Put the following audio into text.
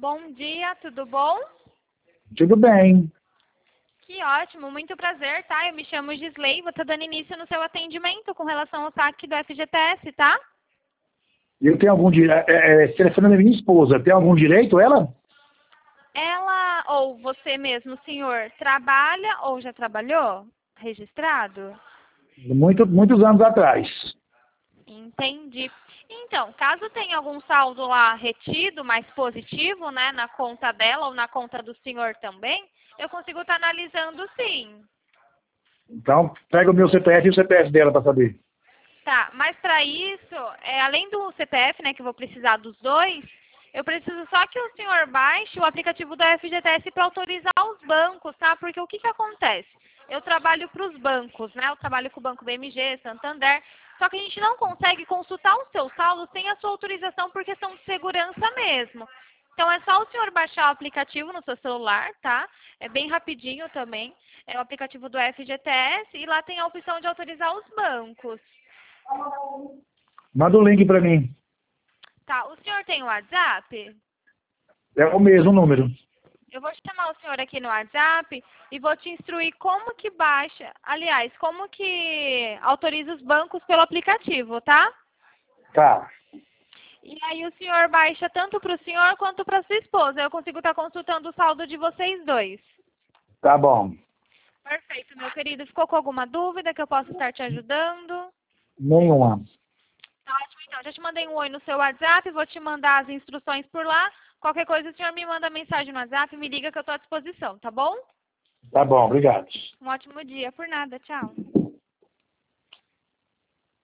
Bom dia, tudo bom? Tudo bem. Que ótimo, muito prazer, tá? Eu me chamo Gisley, vou estar dando início no seu atendimento com relação ao saque do FGTS, tá? Eu tenho algum direito. Telefonando a minha esposa, tem algum direito ela? Ela ou você mesmo, senhor, trabalha ou já trabalhou? Registrado? Muitos anos atrás. Entendi. Então, caso tenha algum saldo lá retido, mais positivo, né, na conta dela ou na conta do senhor também, eu consigo estar analisando sim. Então, pega o meu CPF e o CPF dela para saber. Tá, mas para isso, além do CPF, né, que eu vou precisar dos dois, eu preciso só que o senhor baixe o aplicativo da FGTS para autorizar os bancos, tá? Porque o que que acontece? Eu trabalho para os bancos, né? Eu trabalho com o Banco BMG, Santander, só que a gente não consegue consultar o seu saldo sem a sua autorização por questão de segurança mesmo. Então é só o senhor baixar o aplicativo no seu celular, tá? É bem rapidinho também. É o aplicativo do FGTS e lá tem a opção de autorizar os bancos. Manda o link para mim. Tá, o senhor tem o WhatsApp? É o mesmo número. Eu vou chamar o senhor aqui no WhatsApp e vou te instruir como que baixa, aliás, como que autoriza os bancos pelo aplicativo, tá? Tá. E aí o senhor baixa tanto para o senhor quanto para sua esposa. Eu consigo estar consultando o saldo de vocês dois. Tá bom. Perfeito, meu querido. Ficou com alguma dúvida que eu possa estar te ajudando? Nenhuma. Tá ótimo, então. Já te mandei um oi no seu WhatsApp, vou te mandar as instruções por lá. Qualquer coisa, o senhor me manda mensagem no WhatsApp, me liga que eu estou à disposição, tá bom? Tá bom, obrigado. Um ótimo dia. Por nada. Tchau.